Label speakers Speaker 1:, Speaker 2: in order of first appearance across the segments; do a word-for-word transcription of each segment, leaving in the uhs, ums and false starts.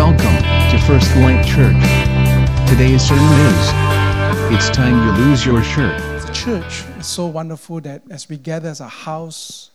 Speaker 1: Welcome to First Light Church. Today's sermon is, It's Time You Lose Your Shirt.
Speaker 2: The church is so wonderful that as we gather as a house,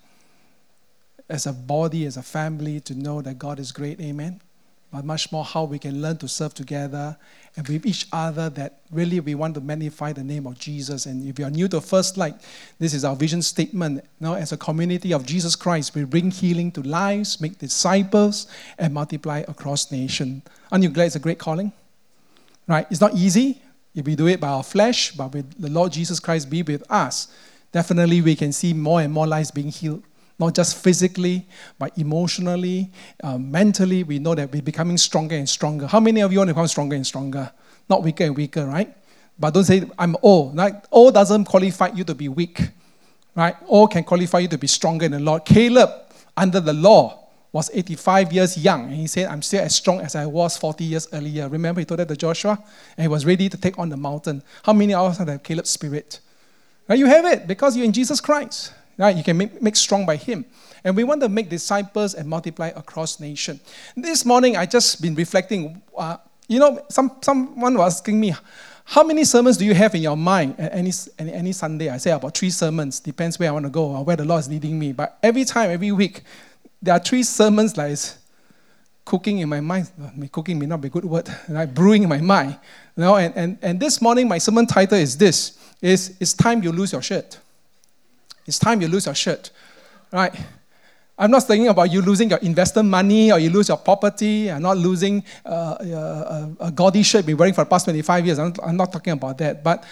Speaker 2: as a body, as a family, to know that God is great, amen. But much more how we can learn to serve together and with each other, that really we want to magnify the name of Jesus. And if you are new to First Light, this is our vision statement. Now, as a community of Jesus Christ, we bring healing to lives, make disciples, and multiply across nation. Aren't you glad it's a great calling? Right? It's not easy if we do it by our flesh, but with the Lord Jesus Christ be with us, definitely we can see more and more lives being healed. Not just physically, but emotionally, uh, mentally, we know that we're becoming stronger and stronger. How many of you want to become stronger and stronger? Not weaker and weaker, right? But don't say, I'm old. Right? Old doesn't qualify you to be weak. Right? Old can qualify you to be stronger in the Lord. Caleb, under the law, was eighty-five years young. And he said, I'm still as strong as I was forty years earlier. Remember, he told that to Joshua? And he was ready to take on the mountain. How many of us have Caleb's spirit? Right? You have it because you're in Jesus Christ. Right? You can make, make strong by Him. And we want to make disciples and multiply across nation. This morning, I just been reflecting. Uh, you know, some someone was asking me, how many sermons do you have in your mind any, any, any Sunday? I say about three sermons. Depends where I want to go or where the Lord is leading me. But every time, every week, there are three sermons like cooking in my mind. Cooking may not be a good word. Right? Brewing in my mind. You know, and, and, and this morning, my sermon title is this. Is It's Time You Lose Your Shirt. It's time you lose your shirt, right? I'm not thinking about you losing your investment money or you lose your property. I'm not losing uh, a, a gaudy shirt you've been wearing for the past twenty-five years. I'm, I'm not talking about that. But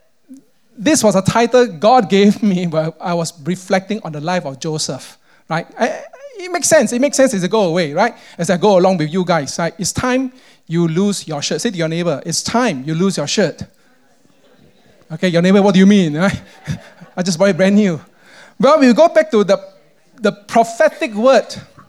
Speaker 2: this was a title God gave me where I was reflecting on the life of Joseph, right? I, it makes sense. It makes sense as I go away, right? As I go along with you guys, right? It's time you lose your shirt. Say to your neighbor, it's time you lose your shirt. Okay, your neighbor, what do you mean, right? I just bought it brand new. Well, we'll go back to the, the prophetic word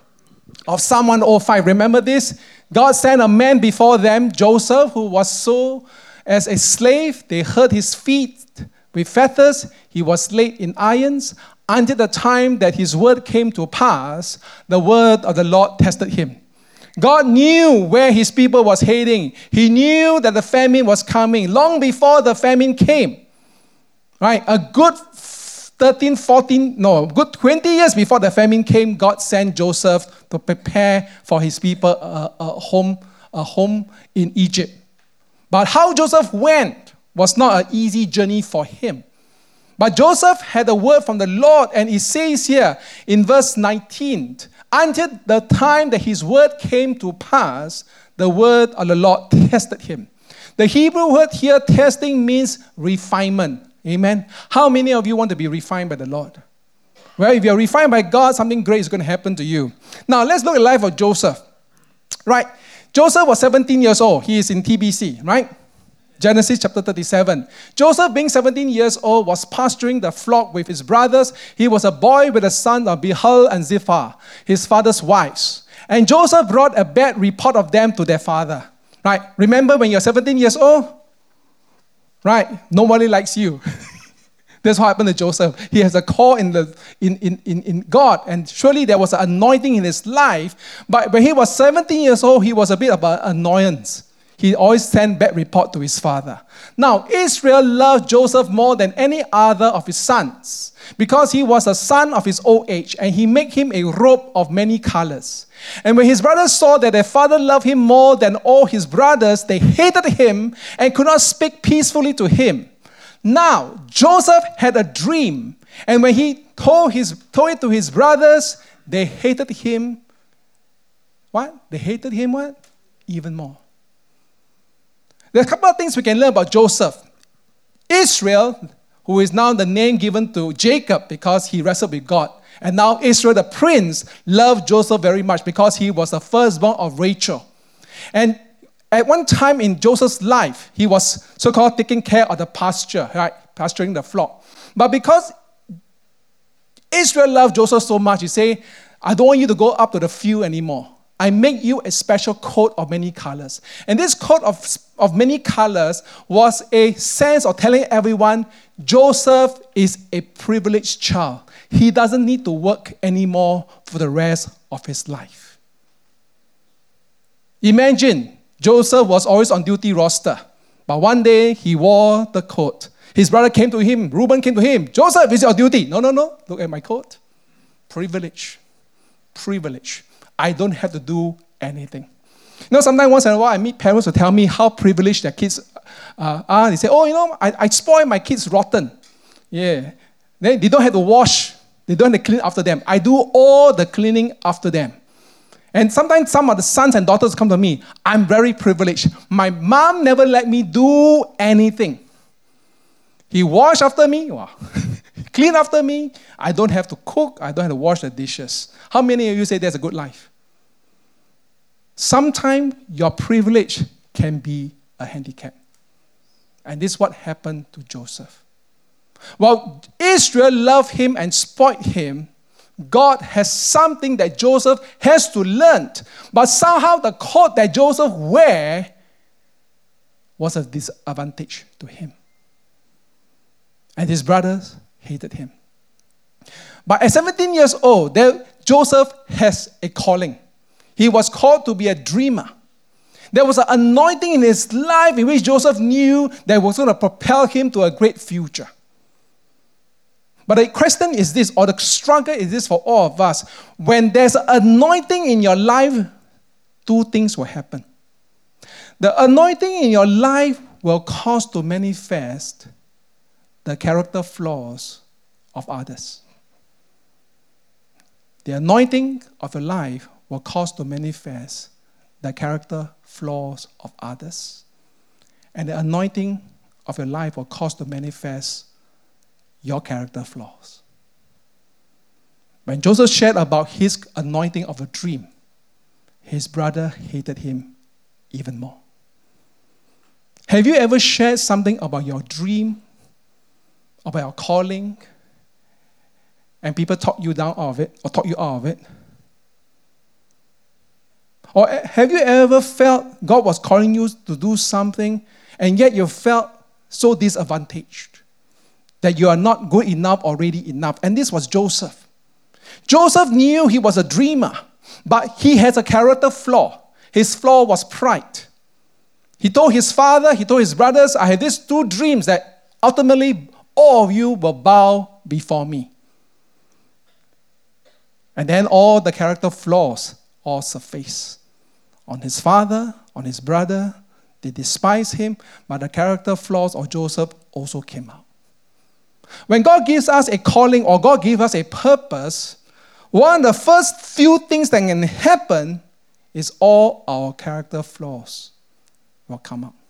Speaker 2: of Psalm one oh five. Remember this? God sent a man before them, Joseph, who was sold as a slave. They hurt his feet with fetters. He was laid in irons. Until the time that his word came to pass, the word of the Lord tested him. God knew where his people was heading. He knew that the famine was coming long before the famine came. Right? A good thirteen, fourteen, no, good twenty years before the famine came, God sent Joseph to prepare for his people a, a home, a home in Egypt. But how Joseph went was not an easy journey for him. But Joseph had a word from the Lord, and it says here in verse nineteen, until the time that his word came to pass, the word of the Lord tested him. The Hebrew word here, testing, means refinement. Amen. How many of you want to be refined by the Lord? Well, if you're refined by God, something great is going to happen to you. Now, let's look at the life of Joseph. Right. Joseph was seventeen years old. He is in T B C, right? Genesis chapter thirty-seven. Joseph, being seventeen years old, was pasturing the flock with his brothers. He was a boy with the son of Bilhah and Zilpah, his father's wives. And Joseph brought a bad report of them to their father. Right. Remember when you're seventeen years old? Right? Nobody likes you. That's what happened to Joseph. He has a call in, the, in, in, in, in God, and surely there was an anointing in his life. But when he was seventeen years old, he was a bit of an annoyance. He always sent bad report to his father. Now, Israel loved Joseph more than any other of his sons because he was a son of his old age, and he made him a robe of many colors. And when his brothers saw that their father loved him more than all his brothers, they hated him and could not speak peacefully to him. Now, Joseph had a dream, and when he told, his, told it to his brothers, they hated him. What? They hated him what? Even more. There's a couple of things we can learn about Joseph. Israel, who is now the name given to Jacob because he wrestled with God. And now Israel, the prince, loved Joseph very much because he was the firstborn of Rachel. And at one time in Joseph's life, he was so-called taking care of the pasture, right? Pasturing the flock. But because Israel loved Joseph so much, he said, I don't want you to go up to the field anymore. I make you a special coat of many colors. And this coat of, of many colors was a sense of telling everyone, Joseph is a privileged child. He doesn't need to work anymore for the rest of his life. Imagine, Joseph was always on duty roster, but one day he wore the coat. His brother came to him, Reuben came to him, Joseph, is your duty? No, no, no, look at my coat. Privilege. Privilege. I don't have to do anything. You know, sometimes once in a while I meet parents who tell me how privileged their kids uh, are. They say, oh, you know, I, I spoil my kids rotten. Yeah. They, they don't have to wash. They don't have to clean after them. I do all the cleaning after them. And sometimes some of the sons and daughters come to me. I'm very privileged. My mom never let me do anything. He washed after me. Wow. Clean after me. I don't have to cook. I don't have to wash the dishes. How many of you say that's a good life? Sometimes your privilege can be a handicap. And this is what happened to Joseph. While Israel loved him and spoiled him, God has something that Joseph has to learn. But somehow the coat that Joseph wear was a disadvantage to him. And his brothers hated him. But at seventeen years old, there, Joseph has a calling. He was called to be a dreamer. There was an anointing in his life in which Joseph knew that was going to propel him to a great future. But the question is this, or the struggle is this for all of us. When there's an anointing in your life, two things will happen. The anointing in your life will cause to manifest the character flaws of others. The anointing of your life will cause to manifest the character flaws of others. And the anointing of your life will cause to manifest your character flaws. When Joseph shared about his anointing of a dream, his brother hated him even more. Have you ever shared something about your dream, about your calling, and people talk you down out of it, or talk you out of it? Or have you ever felt God was calling you to do something, and yet you felt so disadvantaged that you are not good enough or ready enough? And this was Joseph. Joseph knew he was a dreamer, but he has a character flaw. His flaw was pride. He told his father, he told his brothers, I have these two dreams that ultimately all of you will bow before me. And then all the character flaws all surface. On his father, on his brother, they despised him, but the character flaws of Joseph also came out. When God gives us a calling or God gives us a purpose, one of the first few things that can happen is all our character flaws will come out.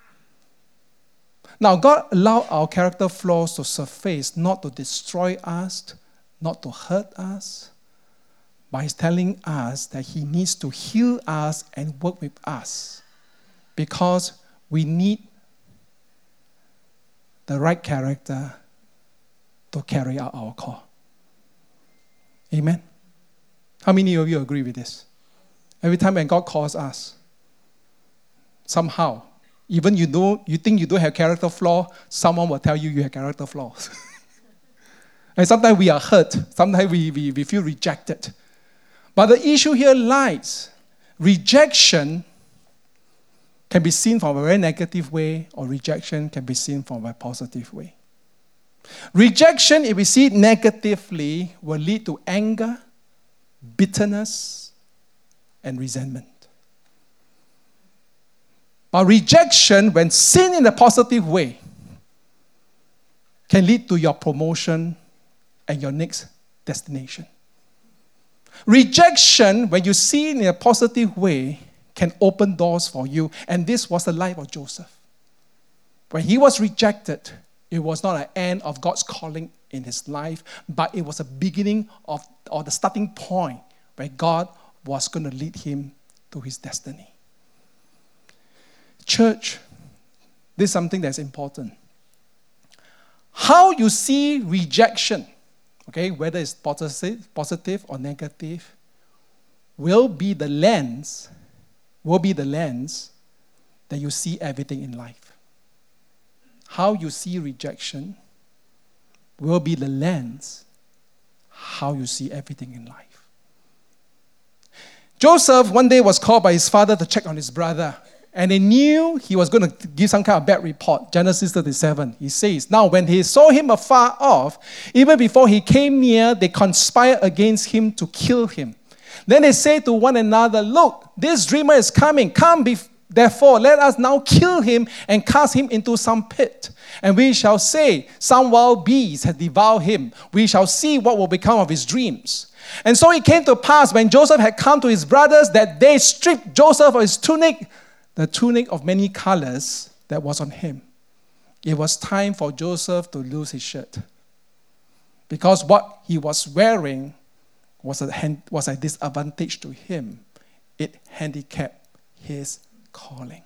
Speaker 2: Now, God allowed our character flaws to surface, not to destroy us, not to hurt us, but He's telling us that He needs to heal us and work with us because we need the right character to carry out our call. Amen? How many of you agree with this? Every time when God calls us, somehow, even you know you think you don't have character flaw, someone will tell you you have character flaws. And sometimes we are hurt. Sometimes we, we, we feel rejected. But the issue here lies. Rejection can be seen from a very negative way, or rejection can be seen from a positive way. Rejection, if we see it negatively, will lead to anger, bitterness, and resentment. But rejection, when seen in a positive way, can lead to your promotion and your next destination. Rejection, when you see it in a positive way, can open doors for you. And this was the life of Joseph. When he was rejected, it was not an end of God's calling in his life, but it was a beginning of, or the starting point where God was going to lead him to his destiny. Church, this is something that's important. How you see rejection, okay, whether it's positive, positive or negative, will be the lens, will be the lens that you see everything in life. How you see rejection will be the lens how you see everything in life. Joseph one day was called by his father to check on his brother. And they knew he was going to give some kind of bad report. Genesis thirty-seven, he says, now when he saw him afar off, even before he came near, they conspired against him to kill him. Then they say to one another, look, this dreamer is coming. Come, bef- therefore, let us now kill him and cast him into some pit. And we shall say, some wild beast has devoured him. We shall see what will become of his dreams. And so it came to pass when Joseph had come to his brothers that they stripped Joseph of his tunic, the tunic of many colors that was on him. It was time for Joseph to lose his shirt, because what he was wearing was a, was a disadvantage to him. It handicapped his calling.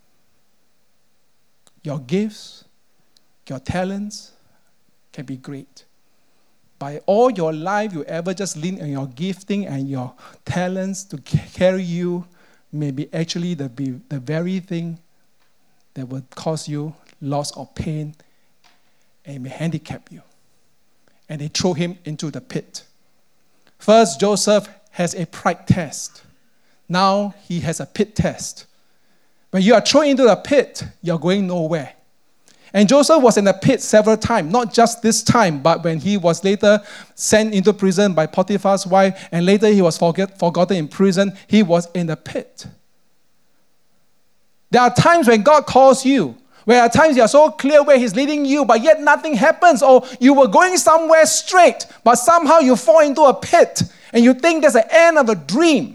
Speaker 2: Your gifts, your talents can be great. By all your life, you ever just lean on your gifting and your talents to carry you, may be actually the, be the very thing that will cause you loss or pain and may handicap you. And they throw him into the pit. First, Joseph has a pride test. Now he has a pit test. When you are thrown into the pit, you're going nowhere. And Joseph was in the pit several times, not just this time, but when he was later sent into prison by Potiphar's wife, and later he was forget, forgotten in prison, he was in the pit. There are times when God calls you, where at times you are so clear where he's leading you, but yet nothing happens, or you were going somewhere straight, but somehow you fall into a pit, and you think there's the end of a dream.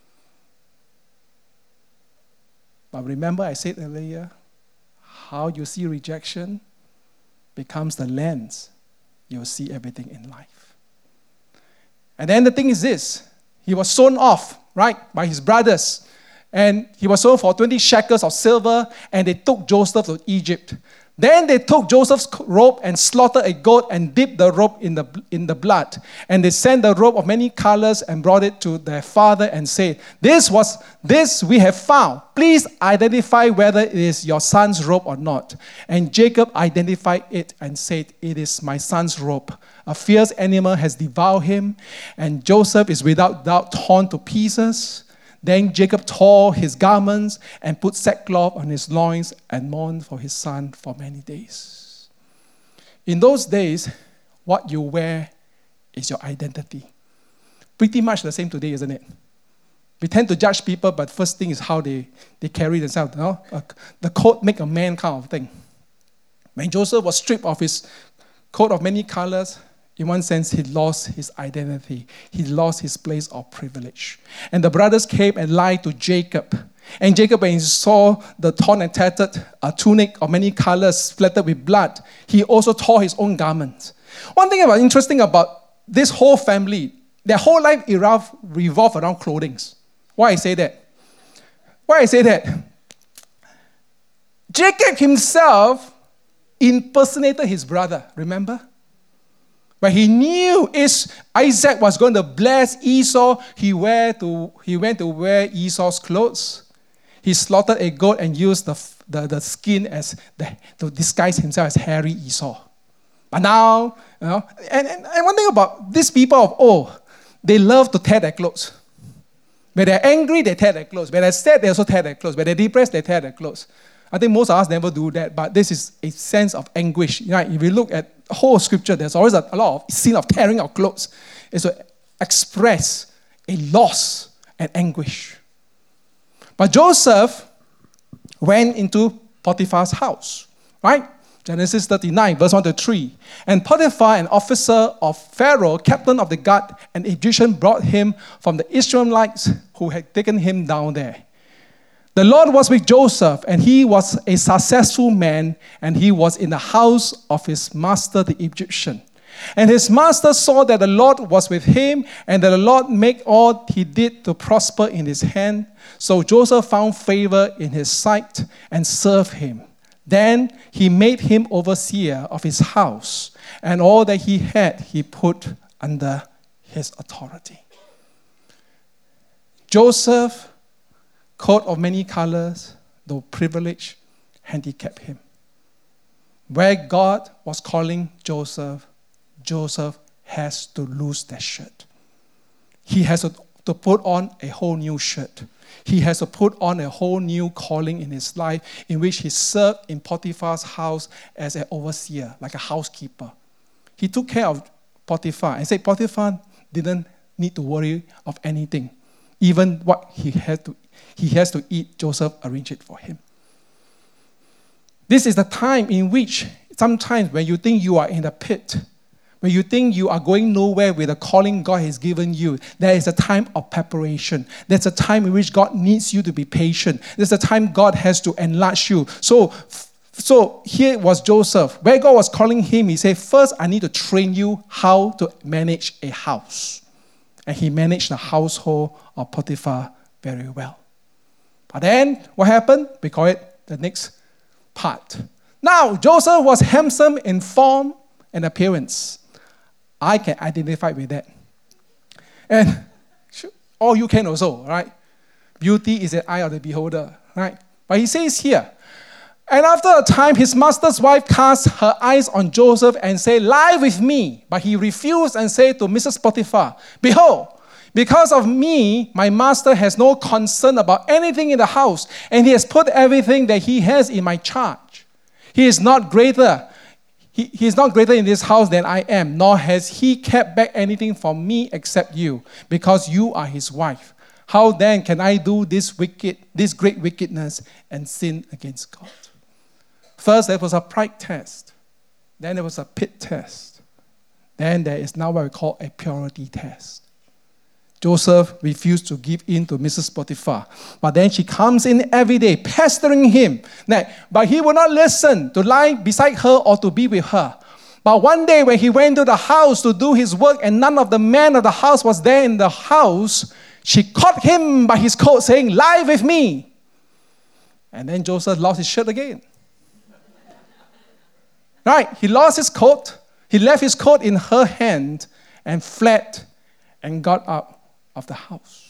Speaker 2: But remember I said earlier, how you see rejection becomes the lens you'll see everything in life. And then the thing is this, he was sold off, right, by his brothers. And he was sold for twenty shekels of silver, and they took Joseph to Egypt. Then they took Joseph's robe and slaughtered a goat and dipped the robe in the, in the blood. And they sent the robe of many colors and brought it to their father and said, This was this we have found. Please identify whether it is your son's robe or not. And Jacob identified it and said, It is my son's robe. A fierce animal has devoured him, and Joseph is without doubt torn to pieces. Then Jacob tore his garments and put sackcloth on his loins and mourned for his son for many days. In those days, what you wear is your identity. Pretty much the same today, isn't it? We tend to judge people, but first thing is how they, they carry themselves. You know? The coat make a man kind of thing. When Joseph was stripped of his coat of many colors, in one sense, he lost his identity. He lost his place of privilege. And the brothers came and lied to Jacob. And Jacob, when he saw the torn and tattered uh, tunic of many colors splattered with blood, he also tore his own garment. One thing about interesting about this whole family, their whole life revolved around clothing. Why I say that? Why I say that? Jacob himself impersonated his brother, remember? But he knew is Isaac was going to bless Esau, he, wear to, he went to wear Esau's clothes. He slaughtered a goat and used the, the, the skin as the, to disguise himself as hairy Esau. But now, you know, and, and, and one thing about these people of old, they love to tear their clothes. When they're angry, they tear their clothes. When they're sad, they also tear their clothes. When they're depressed, they tear their clothes. I think most of us never do that, but this is a sense of anguish. Right? If you look at the whole scripture, there's always a, a lot of scene of tearing our clothes. It's to express a loss and anguish. But Joseph went into Potiphar's house, right? Genesis thirty-nine, verse one to three. And Potiphar, an officer of Pharaoh, captain of the guard, an Egyptian, brought him from the Ishmaelites who had taken him down there. The Lord was with Joseph, and he was a successful man, and he was in the house of his master, the Egyptian. And his master saw that the Lord was with him, and that the Lord made all he did to prosper in his hand. So Joseph found favor in his sight and served him. Then he made him overseer of his house, and all that he had he put under his authority. Joseph, coat of many colors, though privilege, handicapped him. Where God was calling Joseph, Joseph has to lose that shirt. He has to to put on a whole new shirt. He has to put on a whole new calling in his life, in which he served in Potiphar's house as an overseer, like a housekeeper. He took care of Potiphar and said Potiphar didn't need to worry of anything. Even what he had to, he has to eat, Joseph arranged it for him. This is the time in which sometimes when you think you are in the pit, when you think you are going nowhere with the calling God has given you, there is a time of preparation. There's a time in which God needs you to be patient. There's a time God has to enlarge you. So, so here was Joseph. Where God was calling him, he said, first I need to train you how to manage a house. And he managed the household of Potiphar very well. But then, what happened? We call it the next part. Now, Joseph was handsome in form and appearance. I can identify with that. And or you can also, right? Beauty is the eye of the beholder, right? But he says here, and after a time, his master's wife cast her eyes on Joseph and said, lie with me. But he refused and said to Missus Potiphar, behold, because of me, my master has no concern about anything in the house, and he has put everything that he has in my charge. He is not greater. He, he is not greater in this house than I am, nor has he kept back anything from me except you, because you are his wife. How then can I do this wicked, this great wickedness and sin against God? First, there was a pride test. Then there was a pit test. Then there is now what we call a purity test. Joseph refused to give in to Missus Potiphar. But then she comes in every day, pestering him. But he would not listen to lie beside her or to be with her. But one day when he went to the house to do his work and none of the men of the house was there in the house, she caught him by his coat saying, lie with me. And then Joseph lost his shirt again. Right, he lost his coat. He left his coat in her hand and fled and got up of the house.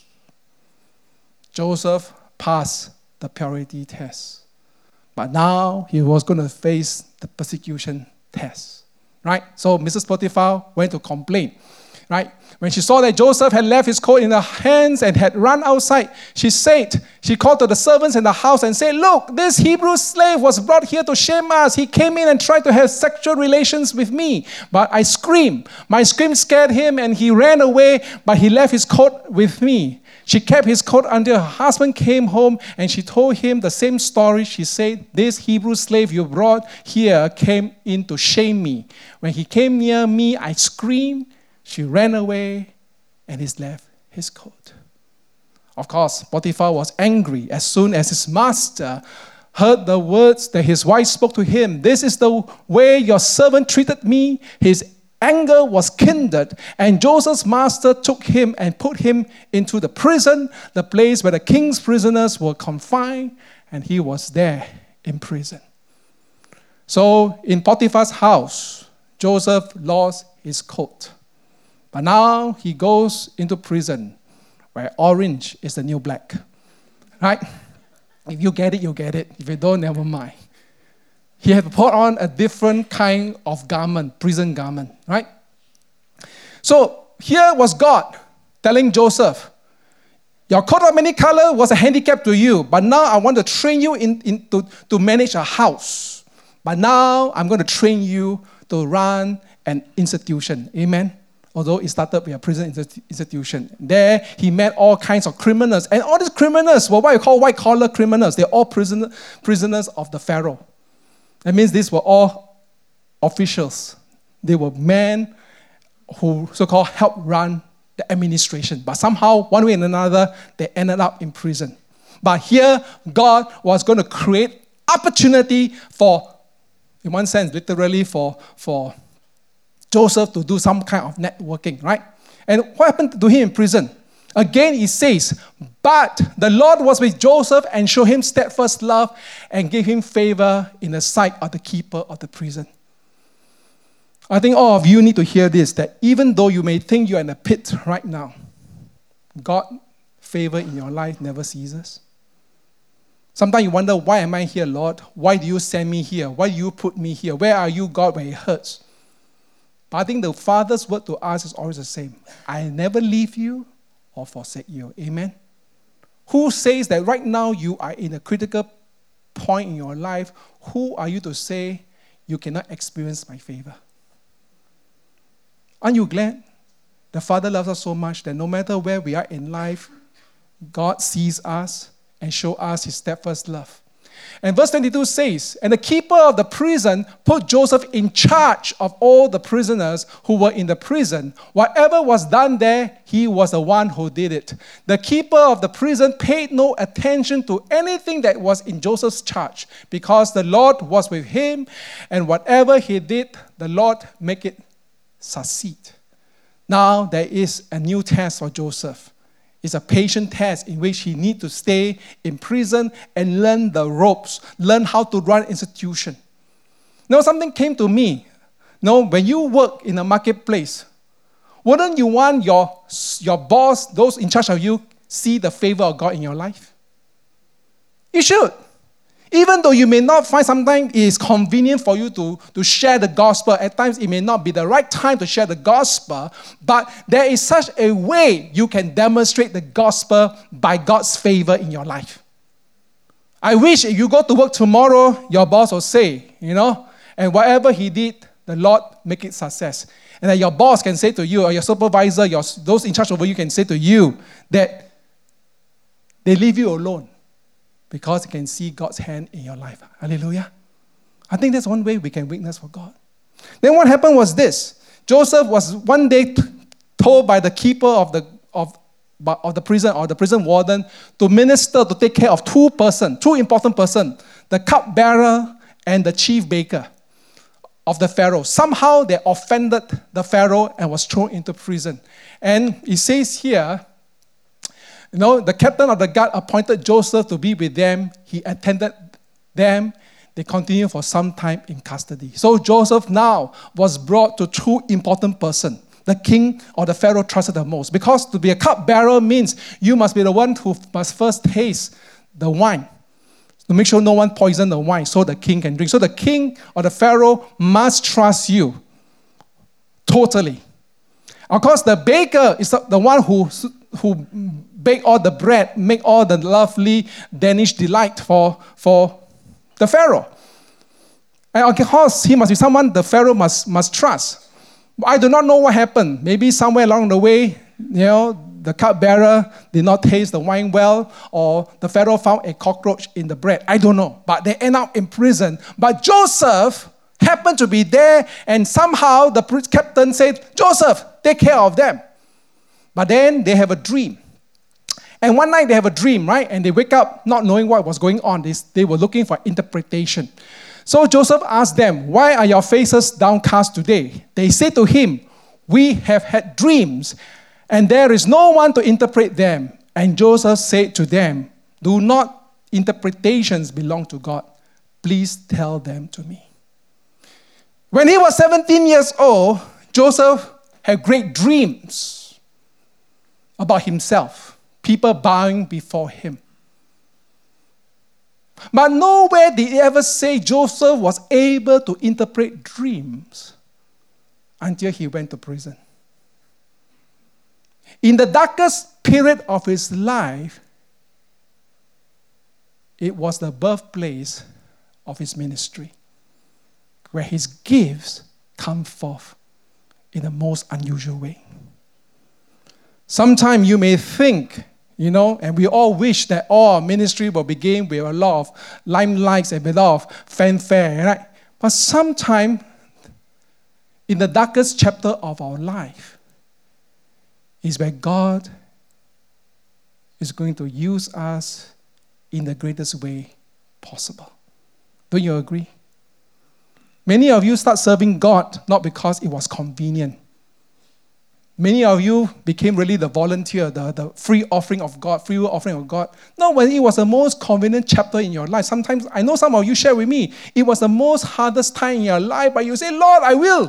Speaker 2: Joseph passed the purity test. But now he was going to face the persecution test. Right? So Missus Potiphar went to complain. Right? When she saw that Joseph had left his coat in her hands and had run outside, she said, she called to the servants in the house and said, look, this Hebrew slave was brought here to shame us. He came in and tried to have sexual relations with me. But I screamed. My scream scared him and he ran away, but he left his coat with me. She kept his coat until her husband came home and she told him the same story. She said, this Hebrew slave you brought here came in to shame me. When he came near me, I screamed. She ran away and he left his coat. Of course, Potiphar was angry as soon as his master heard the words that his wife spoke to him. This is the way your servant treated me. His anger was kindled, and Joseph's master took him and put him into the prison, the place where the king's prisoners were confined, and he was there in prison. So in Potiphar's house, Joseph lost his coat. But now he goes into prison where orange is the new black. Right? If you get it, you get it. If you don't, never mind. He had to put on a different kind of garment, prison garment. Right? So here was God telling Joseph, your coat of many colors was a handicap to you, but now I want to train you in, in to, to manage a house. But now I'm going to train you to run an institution. Amen? Although it started with a prison institution. There, he met all kinds of criminals. And all these criminals were what you call white-collar criminals. They're all prisoner, prisoners of the Pharaoh. That means these were all officials. They were men who so-called helped run the administration. But somehow, one way or another, they ended up in prison. But here, God was going to create opportunity for, in one sense, literally for, for Joseph to do some kind of networking, right? And what happened to him in prison? Again, it says, but the Lord was with Joseph and showed him steadfast love and gave him favor in the sight of the keeper of the prison. I think all of you need to hear this, that even though you may think you're in a pit right now, God's favor in your life never ceases. Sometimes you wonder, why am I here, Lord? Why do you send me here? Why do you put me here? Where are you, God, when it hurts? But I think the Father's word to us is always the same. I never leave you or forsake you. Amen? Who says that right now you are in a critical point in your life? Who are you to say you cannot experience my favor? Aren't you glad? The Father loves us so much that no matter where we are in life, God sees us and shows us his steadfast love. And verse twenty-two says, and the keeper of the prison put Joseph in charge of all the prisoners who were in the prison. Whatever was done there, he was the one who did it. The keeper of the prison paid no attention to anything that was in Joseph's charge, because the Lord was with him, and whatever he did, the Lord make it succeed. Now there is a new test for Joseph. It's a patient test in which he needs to stay in prison and learn the ropes, learn how to run institution. Now something came to me. Now, when you work in a marketplace, wouldn't you want your, your boss, those in charge of you, see the favor of God in your life? You should. Even though you may not find sometimes it is convenient for you to, to share the gospel, at times it may not be the right time to share the gospel, but there is such a way you can demonstrate the gospel by God's favor in your life. I wish if you go to work tomorrow, your boss will say, you know, and whatever he did, the Lord make it success. And that your boss can say to you, or your supervisor, your, those in charge over you can say to you that they leave you alone, because you can see God's hand in your life. Hallelujah. I think that's one way we can witness for God. Then what happened was this. Joseph was one day t- told by the keeper of the of, of the prison, or the prison warden, to minister, to take care of two persons, two important persons, the cupbearer and the chief baker of the Pharaoh. Somehow they offended the Pharaoh and was thrown into prison. And it says here, you know, the captain of the guard appointed Joseph to be with them. He attended them. They continued for some time in custody. So Joseph now was brought to two important persons. The king or the Pharaoh trusted the most. Because to be a cupbearer means you must be the one who must first taste the wine, to make sure no one poisons the wine so the king can drink. So the king or the Pharaoh must trust you totally. Of course, the baker is the one who, who bake all the bread, make all the lovely Danish delight for, for the Pharaoh. And of course, he must be someone the Pharaoh must, must trust. I do not know what happened. Maybe somewhere along the way, you know, the cupbearer did not taste the wine well, or the Pharaoh found a cockroach in the bread. I don't know. But they end up in prison. But Joseph happened to be there, and somehow the captain said, Joseph, take care of them. But then they have a dream. And one night they have a dream, right? And they wake up not knowing what was going on. They, they were looking for interpretation. So Joseph asked them, why are your faces downcast today? They said to him, we have had dreams, and there is no one to interpret them. And Joseph said to them, do not interpretations belong to God? Please tell them to me. When he was seventeen years old, Joseph had great dreams about himself, people bowing before him. But nowhere did he ever say Joseph was able to interpret dreams until he went to prison. In the darkest period of his life, it was the birthplace of his ministry, where his gifts come forth in the most unusual way. Sometimes you may think, you know, and we all wish that all our ministry will begin with a lot of limelights and a lot of fanfare, right? But sometimes, in the darkest chapter of our life, is where God is going to use us in the greatest way possible. Don't you agree? Many of you start serving God not because it was convenient. Many of you became really the volunteer, the, the free offering of God, free will offering of God. Not when it was the most convenient chapter in your life. Sometimes, I know some of you share with me, it was the most hardest time in your life, but you say, Lord, I will.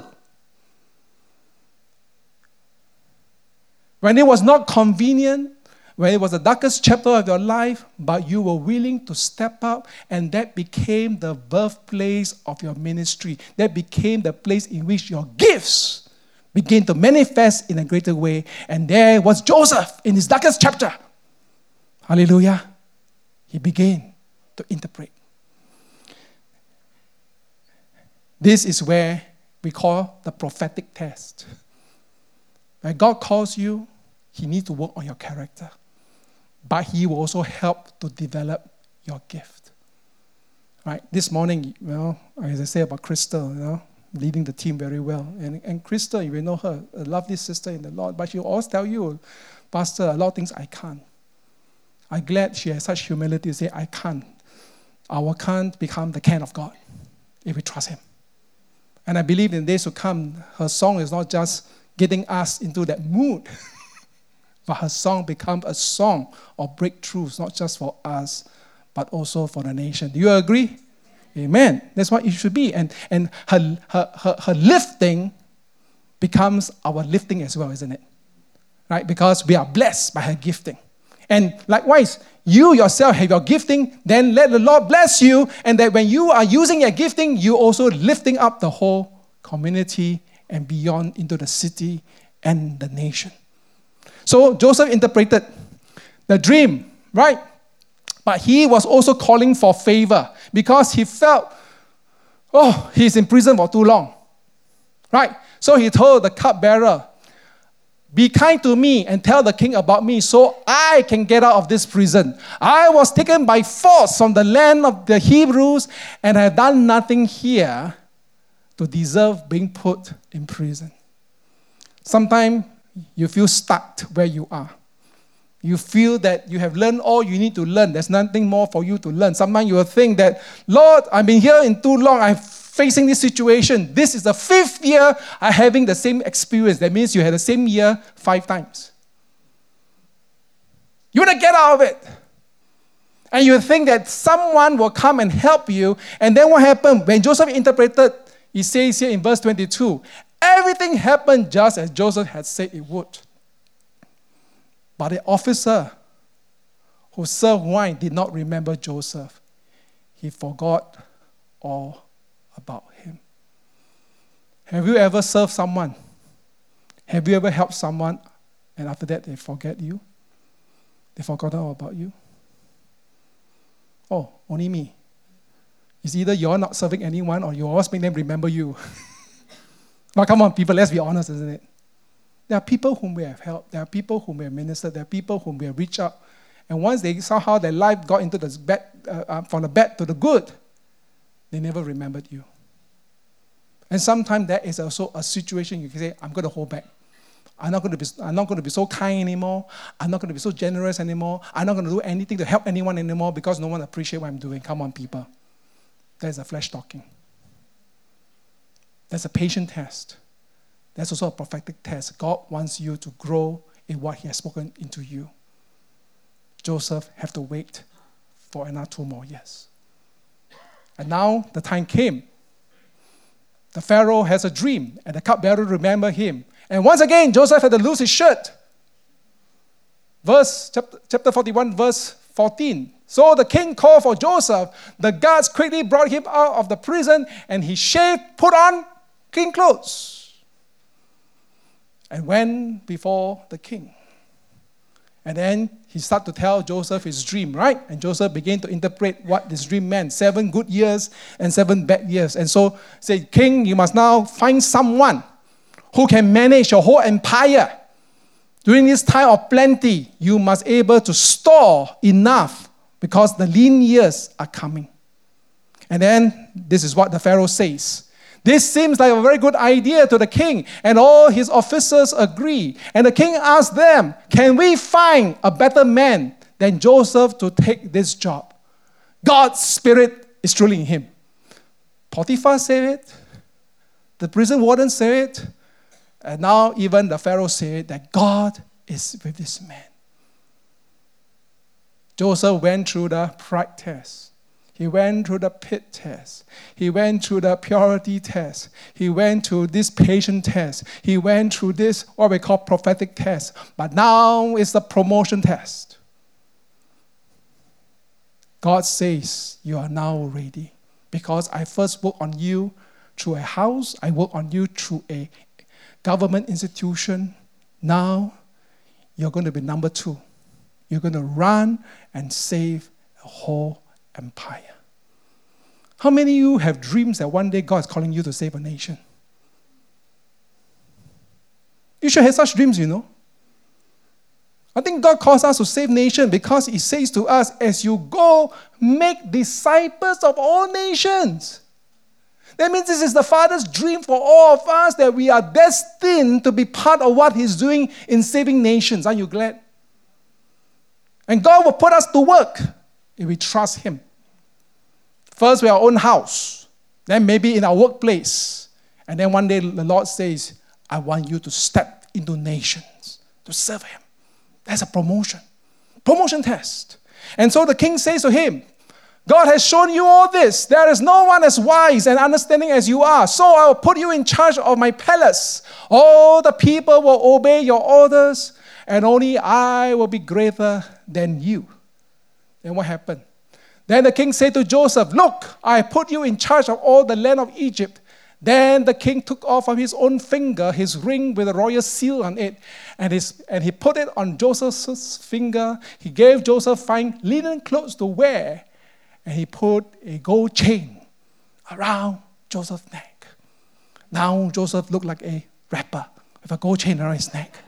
Speaker 2: When it was not convenient, when it was the darkest chapter of your life, but you were willing to step up, and that became the birthplace of your ministry. That became the place in which your gifts began to manifest in a greater way. And there was Joseph in his darkest chapter. Hallelujah. He began to interpret. This is where we call the prophetic test. When God calls you, He needs to work on your character. But He will also help to develop your gift. Right? This morning, you know, as I say about Crystal, you know, leading the team very well. And, and Crystal, you will know her, a lovely sister in the Lord, but she'll always tell you, Pastor, a lot of things I can't. I'm glad she has such humility to say, I can't. Our can't become the can of God if we trust Him. And I believe in days to come, her song is not just getting us into that mood, but her song becomes a song of breakthroughs, not just for us, but also for the nation. Do you agree? Amen. That's what it should be. And, and her, her, her, her lifting becomes our lifting as well, isn't it? Right? Because we are blessed by her gifting. And likewise, you yourself have your gifting, then let the Lord bless you, and that when you are using your gifting, you also lifting up the whole community and beyond into the city and the nation. So Joseph interpreted the dream, right? But he was also calling for favor because he felt, oh, he's in prison for too long, right? So he told the cupbearer, be kind to me and tell the king about me so I can get out of this prison. I was taken by force from the land of the Hebrews and I have done nothing here to deserve being put in prison. Sometimes you feel stuck where you are. You feel that you have learned all you need to learn. There's nothing more for you to learn. Sometimes you will think that, Lord, I've been here in too long. I'm facing this situation. This is the fifth year I'm having the same experience. That means you had the same year five times. You want to get out of it. And you think that someone will come and help you. And then what happened? When Joseph interpreted, he says here in verse twenty-two, everything happened just as Joseph had said it would. But the officer who served wine did not remember Joseph. He forgot all about him. Have you ever served someone? Have you ever helped someone and after that they forget you? They forgot all about you? Oh, only me. It's either you're not serving anyone or you always make them remember you. But come on, people, let's be honest, isn't it? There are people whom we have helped. There are people whom we have ministered. There are people whom we have reached out. And once they somehow their life got into the bad, uh, uh, from the bad to the good, they never remembered you. And sometimes that is also a situation you can say, I'm going to hold back. I'm not going to be, I'm not going to be so kind anymore. I'm not going to be so generous anymore. I'm not going to do anything to help anyone anymore because no one appreciates what I'm doing. Come on, people. That's a flesh talking. That's a patient test. That's also a prophetic test. God wants you to grow in what He has spoken into you. Joseph had to wait for another two more years. And now the time came. The Pharaoh has a dream, and the cupbearer remembered him. And once again, Joseph had to lose his shirt. Verse chapter, chapter forty-one, verse fourteen. So the king called for Joseph. The guards quickly brought him out of the prison, and he shaved, put on clean clothes, and went before the king. And then he started to tell Joseph his dream, right? And Joseph began to interpret what this dream meant. Seven good years and seven bad years. And so said, King, you must now find someone who can manage your whole empire. During this time of plenty, you must be able to store enough because the lean years are coming. And then this is what the Pharaoh says. This seems like a very good idea to the king, and all his officers agree. And the king asked them, can we find a better man than Joseph to take this job? God's spirit is truly in him. Potiphar said it. The prison warden said it. And now even the Pharaoh said that God is with this man. Joseph went through the pride test. He went through the pit test. He went through the purity test. He went through this patient test. He went through this, what we call prophetic test. But now it's the promotion test. God says, you are now ready. Because I first work on you through a house. I work on you through a government institution. Now, you're going to be number two. You're going to run and save a whole empire. How many of you have dreams that one day God is calling you to save a nation? You should have such dreams, you know. I think God calls us to save nation because He says to us, as you go, make disciples of all nations. That means this is the Father's dream for all of us, that we are destined to be part of what He's doing in saving nations. Aren't you glad? And God will put us to work if we trust Him. First, we our own house. Then maybe in our workplace. And then one day the Lord says, I want you to step into nations to serve Him. That's a promotion. Promotion test. And so the king says to him, God has shown you all this. There is no one as wise and understanding as you are. So I will put you in charge of my palace. All the people will obey your orders, and only I will be greater than you. Then what happened? Then the king said to Joseph, look, I put you in charge of all the land of Egypt. Then the king took off from his own finger his ring with a royal seal on it, and, his, and he put it on Joseph's finger. He gave Joseph fine linen clothes to wear, and he put a gold chain around Joseph's neck. Now Joseph looked like a rapper with a gold chain around his neck.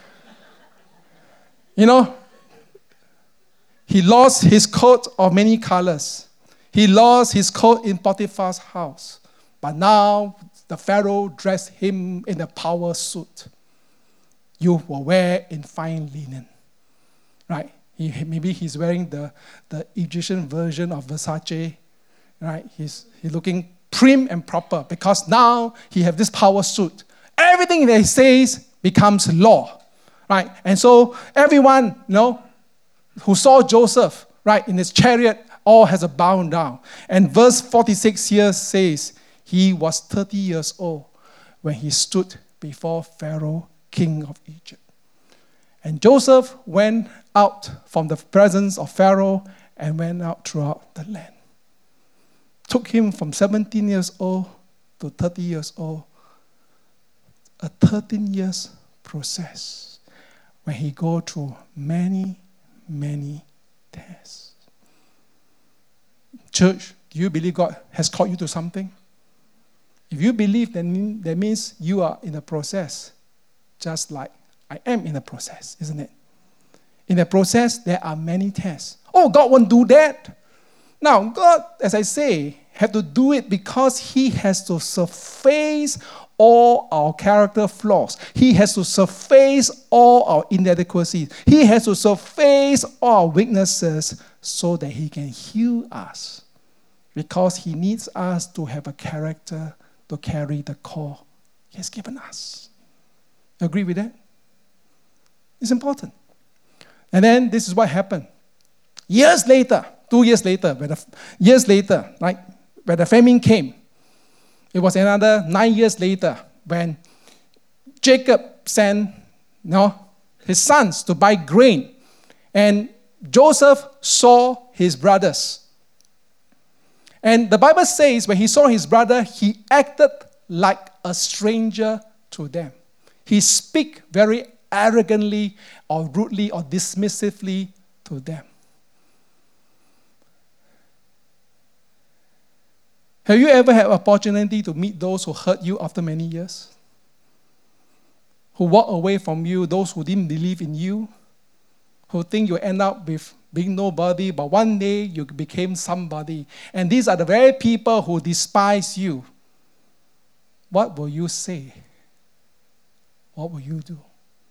Speaker 2: You know, he lost his coat of many colors. He lost his coat in Potiphar's house. But now the Pharaoh dressed him in a power suit. You will wear in fine linen. Right? He, maybe he's wearing the, the Egyptian version of Versace. Right? He's, he's looking prim and proper because now he has this power suit. Everything that he says becomes law. Right? And so everyone, you know, who saw Joseph, right, in his chariot, all has a bow down. And verse forty-six here says, he was thirty years old when he stood before Pharaoh, king of Egypt. And Joseph went out from the presence of Pharaoh and went out throughout the land. Took him from seventeen years old to thirty years old. A thirteen years process when he go through many, many tests. Church, do you believe God has called you to something? If you believe, then that means you are in a process, just like I am in a process, isn't it? In the process, there are many tests. Oh, God won't do that. Now, God, as I say, had to do it because He has to surface all our character flaws. He has to surface all our inadequacies. He has to surface all our weaknesses so that He can heal us. Because He needs us to have a character to carry the call He has given us. Agree with that? It's important. And then this is what happened. Years later, two years later, when the, years later, right, when the famine came, it was another nine years later when Jacob sent, you know, his sons to buy grain. And Joseph saw his brothers. And the Bible says when he saw his brother, he acted like a stranger to them. He spoke very arrogantly or rudely or dismissively to them. Have you ever had an opportunity to meet those who hurt you after many years? Who walk away from you, those who didn't believe in you, who think you end up with being nobody, but one day you became somebody. And these are the very people who despise you. What will you say? What will you do?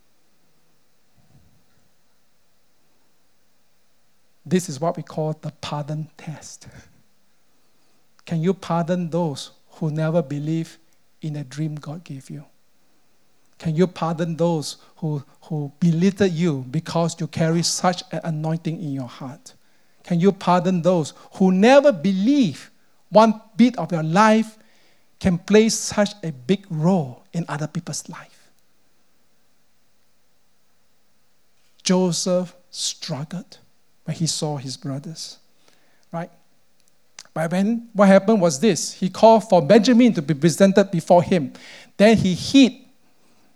Speaker 2: This is what we call the pardon test. Can you pardon those who never believe in a dream God gave you? Can you pardon those who, who belittle you because you carry such an anointing in your heart? Can you pardon those who never believe one bit of your life can play such a big role in other people's life? Joseph struggled when he saw his brothers, right? But when what happened was this, he called for Benjamin to be presented before him. Then he hid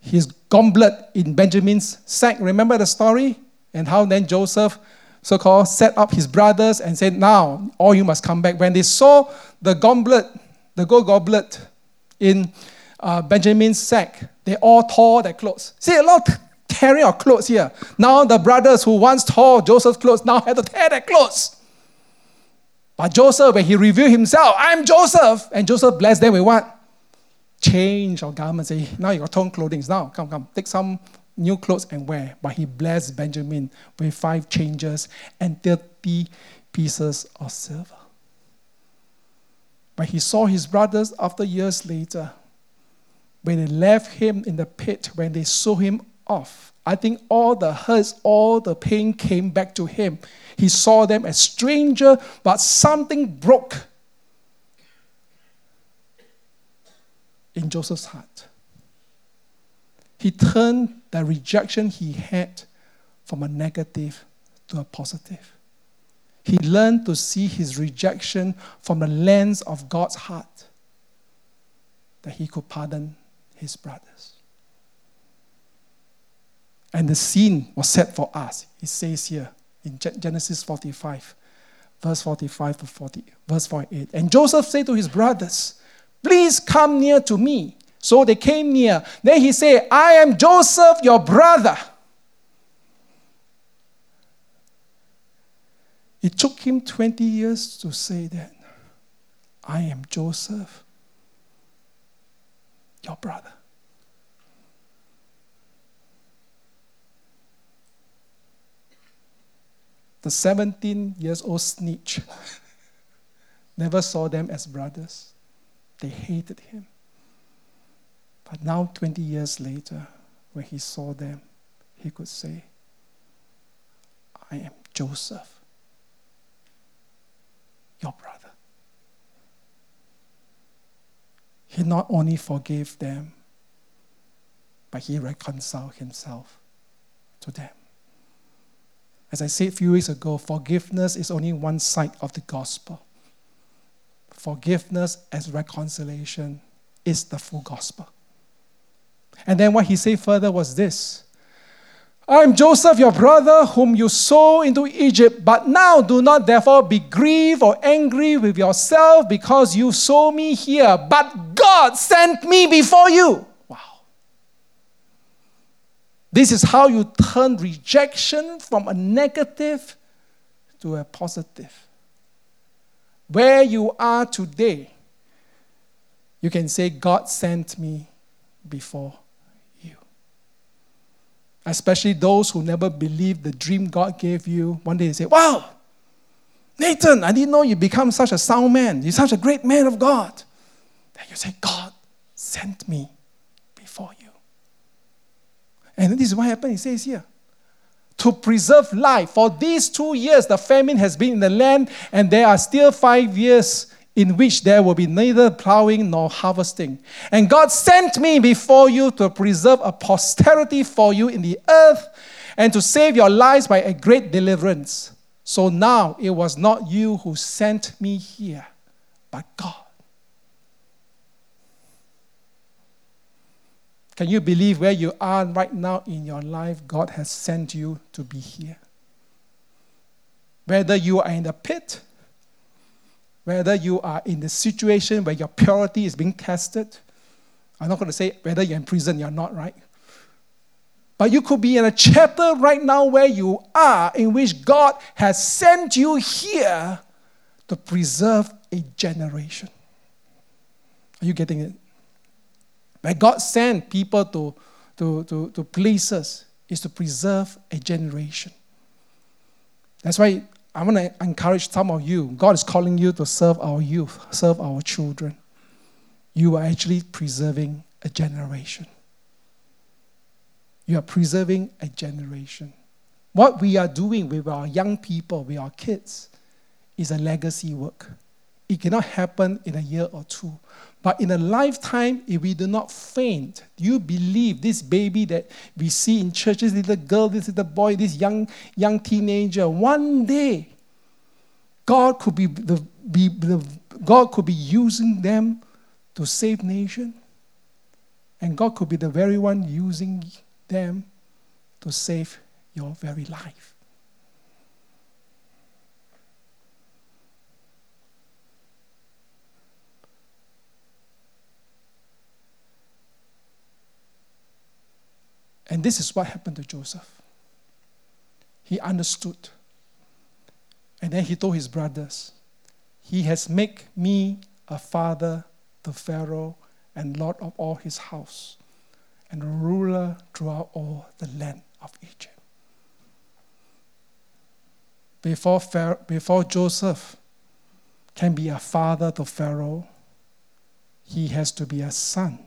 Speaker 2: his goblet in Benjamin's sack. Remember the story? And how then Joseph, so-called, set up his brothers and said, now, all you must come back. When they saw the goblet, the gold goblet in uh, Benjamin's sack, they all tore their clothes. See, a lot of tearing of clothes here. Now the brothers who once tore Joseph's clothes now had to tear their clothes. But Joseph, when he revealed himself, I'm Joseph. And Joseph blessed them with what? Change of garments. Say, now you got torn clothing. Now, come, come, take some new clothes and wear. But he blessed Benjamin with five changes and thirty pieces of silver. When he saw his brothers after years later, when they left him in the pit, when they saw him off, I think all the hurts, all the pain came back to him. He saw them as strangers, but something broke in Joseph's heart. He turned the rejection he had from a negative to a positive. He learned to see his rejection from the lens of God's heart, that he could pardon his brothers. And the scene was set for us. It says here in Genesis forty-five, verse forty-five to forty, verse forty-eight. And Joseph said to his brothers, please come near to me. So they came near. Then he said, I am Joseph, your brother. It took him twenty years to say that. I am Joseph, your brother. The seventeen years old snitch never saw them as brothers. They hated him. But now, twenty years later, when he saw them, he could say, I am Joseph, your brother. He not only forgave them, but he reconciled himself to them. As I said a few weeks ago, forgiveness is only one side of the gospel. Forgiveness as reconciliation is the full gospel. And then what he said further was this. I am Joseph, your brother, whom you sold into Egypt, but now do not therefore be grieved or angry with yourself because you sold me here, but God sent me before you. Wow. This is how you turn rejection from a negative to a positive. Where you are today, you can say, God sent me before you. Especially those who never believed the dream God gave you. One day they say, wow, Nathan, I didn't know you become such a sound man. You're such a great man of God. Then you say, God sent me before you. And this is what happened. He says here, to preserve life. For these two years, the famine has been in the land, and there are still five years in which there will be neither plowing nor harvesting. And God sent me before you to preserve a posterity for you in the earth and to save your lives by a great deliverance. So now it was not you who sent me here, but God. Can you believe where you are right now in your life? God has sent you to be here. Whether you are in the pit, whether you are in the situation where your purity is being tested. I'm not going to say whether you're in prison, you're not, right? But you could be in a chapter right now where you are, in which God has sent you here to preserve a generation. Are you getting it? Where God sent people to, to, to, to places is to preserve a generation. That's why I want to encourage some of you. God is calling you to serve our youth, serve our children. You are actually preserving a generation. You are preserving a generation. What we are doing with our young people, with our kids, is a legacy work. It cannot happen in a year or two. But in a lifetime, if we do not faint, do you believe this baby that we see in church, this little girl, this little boy, this young, young teenager, one day, God could be, the, be the, God could be using them to save nation? And God could be the very one using them to save your very life. And this is what happened to Joseph. He understood. And then he told his brothers, he has made me a father to Pharaoh and lord of all his house, and a ruler throughout all the land of Egypt. Before, Pharaoh, before Joseph can be a father to Pharaoh, he has to be a son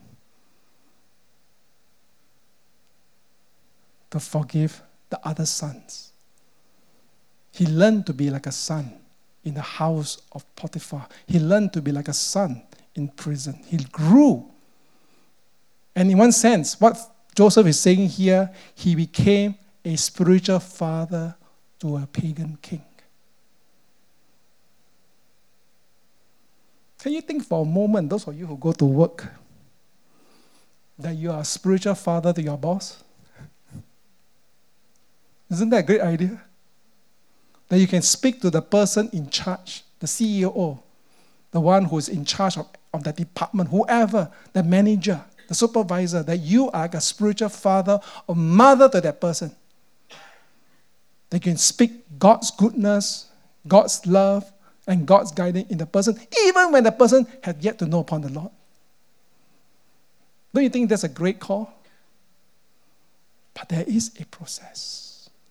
Speaker 2: to forgive the other sons. He learned to be like a son in the house of Potiphar. He learned to be like a son in prison. He grew. And in one sense, what Joseph is saying here, he became a spiritual father to a pagan king. Can you think for a moment, those of you who go to work, that you are a spiritual father to your boss? Isn't that a great idea? That you can speak to the person in charge, the C E O, the one who is in charge of, of that department, whoever, the manager, the supervisor, that you are like a spiritual father or mother to that person. They can speak God's goodness, God's love, and God's guidance in the person, even when the person had yet to know upon the Lord. Don't you think that's a great call? But there is a process.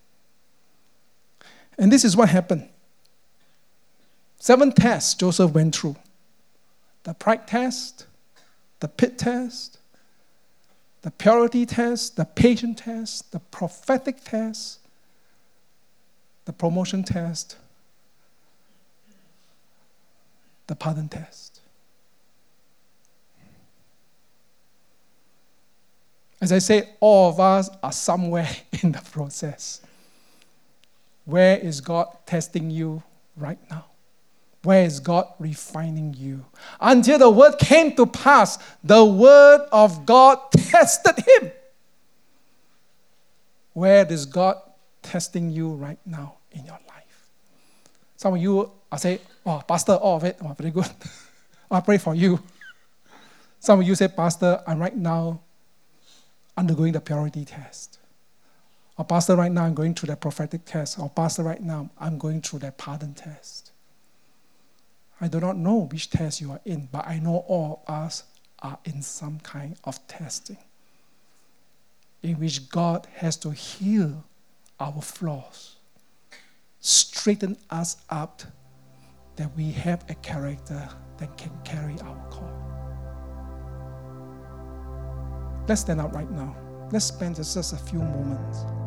Speaker 2: And this is what happened. Seven tests Joseph went through. The pride test, the pit test, the purity test, the patience test, the prophetic test, the promotion test, the pardon test. As I say, all of us are somewhere in the process. Where is God testing you right now? Where is God refining you? Until the word came to pass, the word of God tested him. Where is God testing you right now in your life? Some of you are saying, oh, Pastor, all of it, oh, very good. I pray for you. Some of you say, Pastor, I'm right now undergoing the purity test. Or Pastor, right now I'm going through that prophetic test. Or Pastor, right now I'm going through that pardon test. I do not know which test you are in, but I know all of us are in some kind of testing in which God has to heal our flaws, straighten us up, that we have a character that can carry our call. Let's stand up right now. Let's spend just a few moments